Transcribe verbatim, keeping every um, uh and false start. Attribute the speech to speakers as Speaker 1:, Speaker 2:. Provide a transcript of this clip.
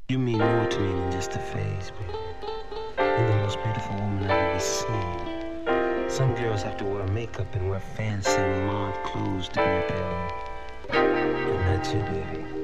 Speaker 1: You mean more to me than just a phase, baby. You're the most beautiful woman I've ever seen. Some girls have to wear makeup and wear fancy mauve clothes to be appealing. But not you, baby.